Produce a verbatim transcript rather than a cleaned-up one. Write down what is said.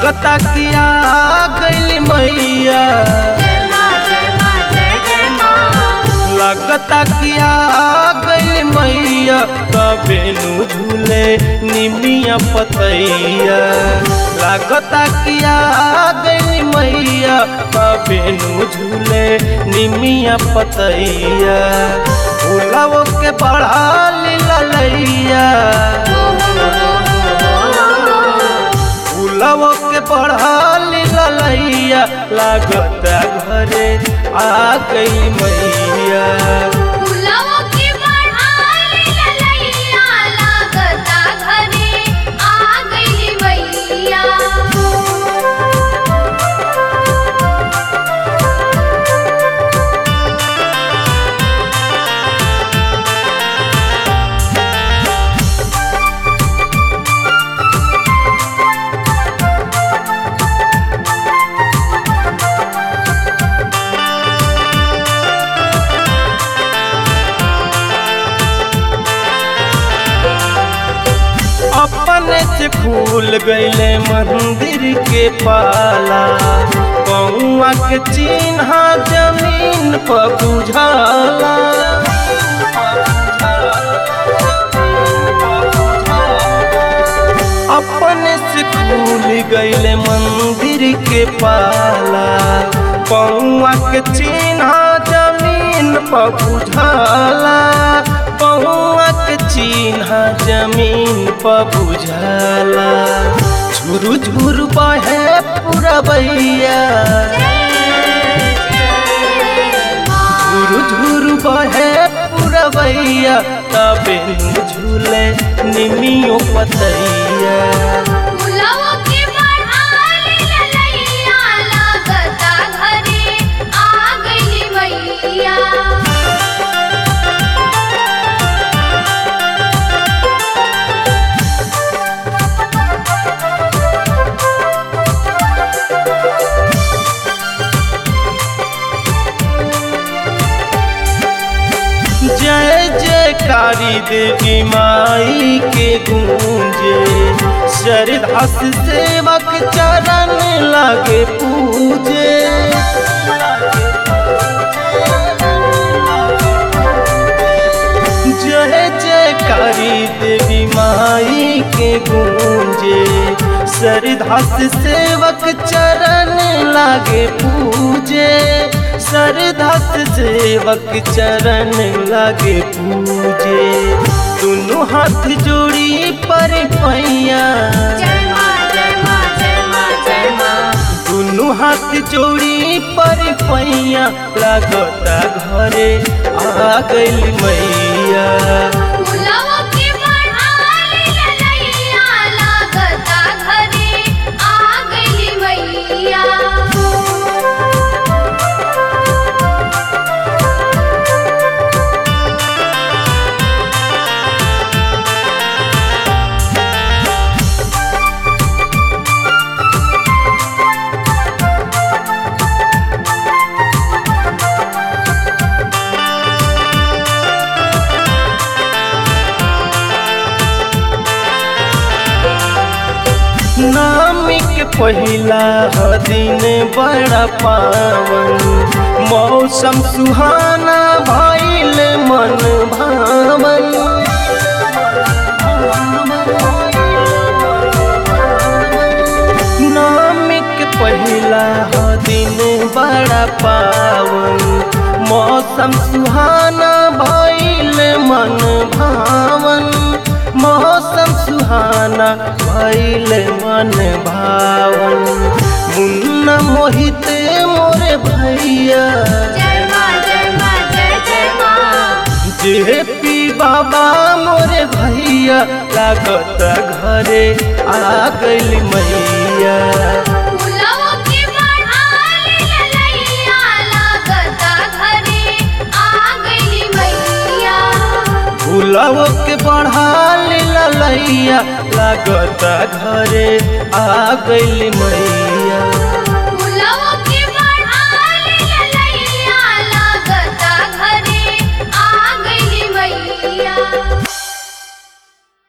लागता किया गइल मैया, लागता किया गइल मैया, कबे नु झूले निमिया पतैया। लागता किया गइल मैया, कबे नु झूले निमिया पतैया। भूलवो के बढ़ा लैया, भूलवो के बढ़ा लैया, लागता घरे आ गई मैया। भूलवो के बढ़ा लैया, लागता घरे आ गई मैया। अपने से खुल गईले मंदिर के पाला, कौआ के चिन्ह जमीन पर बुझाला। अपने से खुल गईले मंदिर के पाला, कौआ के चिन्ह जमीन पर बुझाला। कौआ के चिन्ह जमीन पर बुझाला। झुरु झुरु बहे पुरबैया, झुरु झुरु बहे पुरबैया, तबे झूले निमियो पतैया। भूलवो के बढ़ा लैया, लागता घरे आ गई मैया। जय जयकारी देवी माई के गूंजे, श्रद्धा से सेवक चरण लागे पूजे। जय जयकारी देवी माई के गूंजे, श्रद्धा से सेवक चरण लागे पूजे। श्रद्धा से सेवक चरण लागे पूजे। दोनों हाथ जोड़ी पर पैया, दोनों हाथ जोड़ी पर पैया, लागता घरे आ गइल मैया। भूलवो के बढ़ा लैया, लागता घरे आ गई मैया। नामी के पहिला दिन बड़ा पावन, मौसम सुहाना भइल मन भावन। नामी के पहिला दिन बड़ा पावन, मौसम सुहाना भइल मन भावन। मौसम सुहाना भइल मन भावन। मुन्ना मोहित मोरे भैया, जे पी बाबा मोरे भैया, लागता घरे आ गइल मैया। भूलवो के बढ़ा लैया, लागता घरे आ गई मैया। भूलवो के बढ़ा लैया, लागता घरे आ गइल मैया।